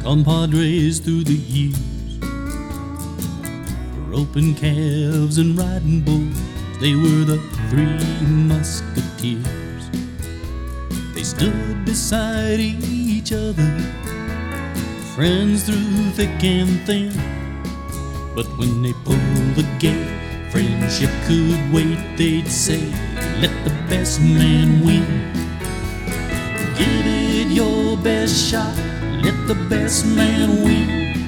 compadres through the years, roping calves and riding bulls. They were the Three Musketeers. They stood beside each other, friends through thick and thin. But when they pulled the gate, friendship could wait. They'd say, let the best man win. Give it your best shot, let the best man win.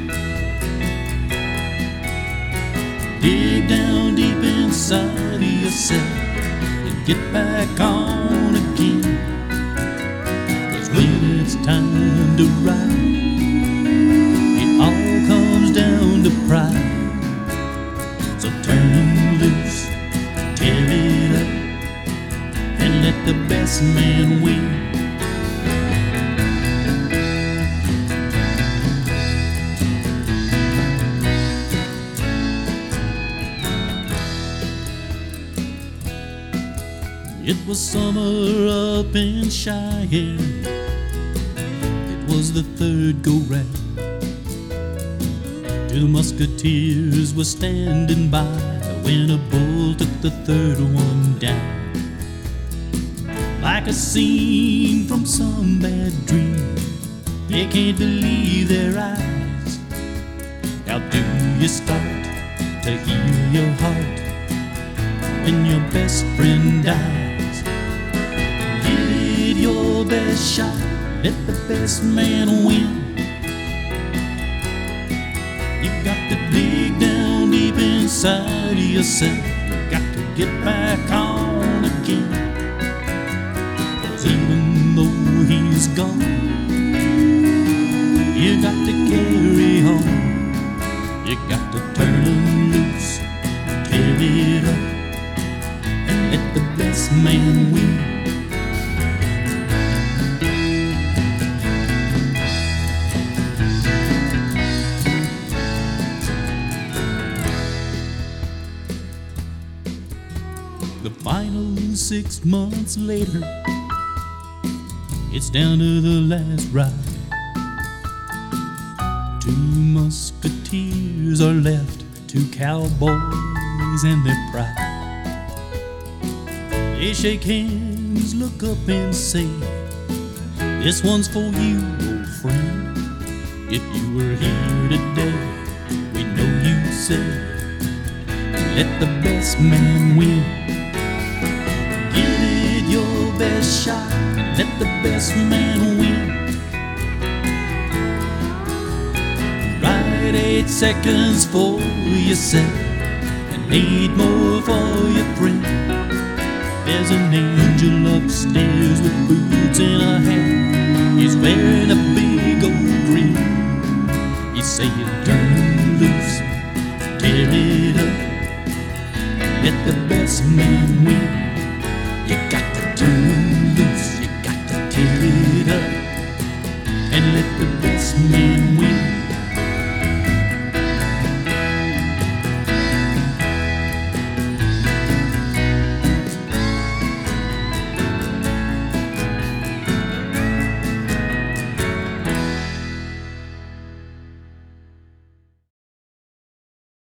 Dig down deep inside of yourself and get back on again. 'Cause when it's time to ride, it all comes down to pride. So turn them loose, tear it up, and let the best man win. It was summer up in Cheyenne. It was the third go-round. Two musketeers were standing by when a bull took the third one down. Like a scene from some bad dream, they can't believe their eyes. How do you start to heal your heart when your best friend dies? Give it your best shot, let the best man win. You got to dig down deep inside of yourself. You got to get back on again. 'Cause even though he's gone, you got to carry on. You got to turn him loose, tear it up, and let the best man win. The final 6 months later, it's down to the last ride. Two musketeers are left, two cowboys and their pride. They shake hands, look up and say, this one's for you, old friend. If you were here today, we know you'd say, let the best man win. Give it your best shot, let the best man win. Ride 8 seconds for yourself and 8 more for your friend. There's an angel upstairs with boots and a hat. He's wearing a big old grin. He's saying, turn loose, tear it up, let the best man win. You got to turn loose, you got to tear it up, and let the best man win.